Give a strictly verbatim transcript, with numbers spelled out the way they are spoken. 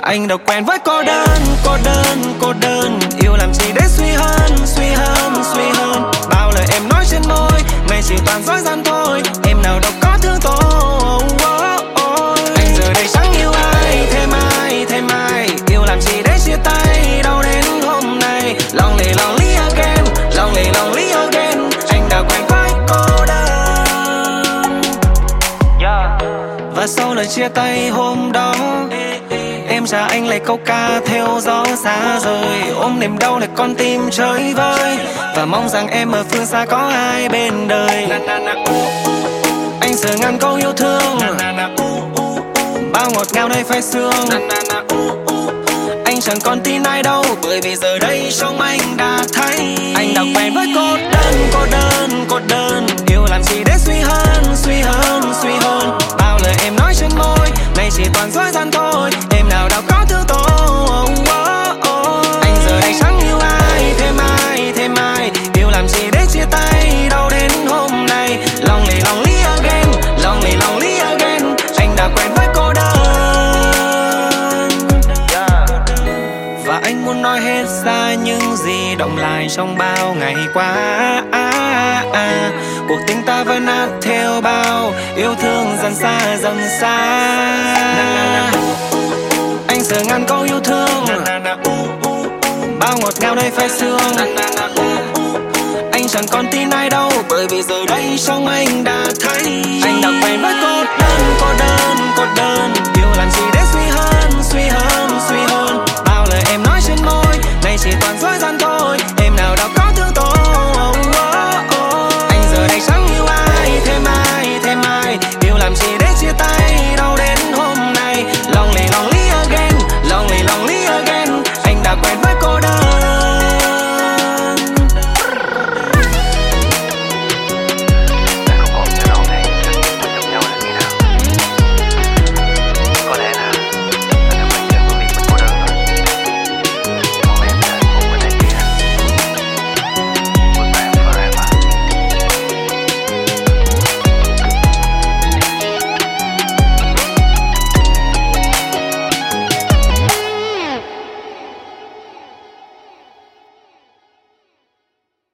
Anh đã quen với cô đơn, cô đơn, cô đơn. Yêu làm gì để suy hơn, suy hơn, suy hơn. Bao lời em nói trên môi, mày chỉ toàn dối gian thôi. Em nào đâu có thương tôi. Anh giờ đây chẳng yêu ai, thêm ai, thêm ai. Yêu làm gì để chia tay, đâu đến hôm nay. Lonely, lonely again, lonely, lonely again. Anh đã quen với cô đơn. Và sau lời chia tay hôm đó, em trả anh lại câu ca theo gió xa rời. Ôm niềm đau lại con tim chơi vơi, và mong rằng em ở phương xa có ai bên đời. Anh giờ ngàn câu yêu thương, bao ngọt ngào nơi phai sương. Anh chẳng còn tin ai đâu, bởi vì giờ đây trong anh đã thấy anh đã quen với cô đơn, cô đơn, cô đơn. Yêu làm gì để suy hơn, suy hơn, suy hơn. Bao lời em nói trên môi, này chỉ toàn dối gian thôi. Em nào đâu có thương tôi. Anh giờ đây chẳng yêu ai, thêm ai, thêm ai. Yêu làm gì để chia tay, đâu đến hôm nay. Lonely, lonely again, lonely, lonely again. Anh đã quen với cô đơn. Và anh muốn nói hết ra những gì động lại trong bao ngày qua. à, à, à. Cuộc tình ta vẫn nát theo bao yêu thương dần xa dần xa. Anh giờ ngàn câu yêu thương, bao ngọt ngào nơi phai sương. Anh chẳng còn tin ai đâu, bởi vì giờ đây trong anh đã thấy anh đã quen với cô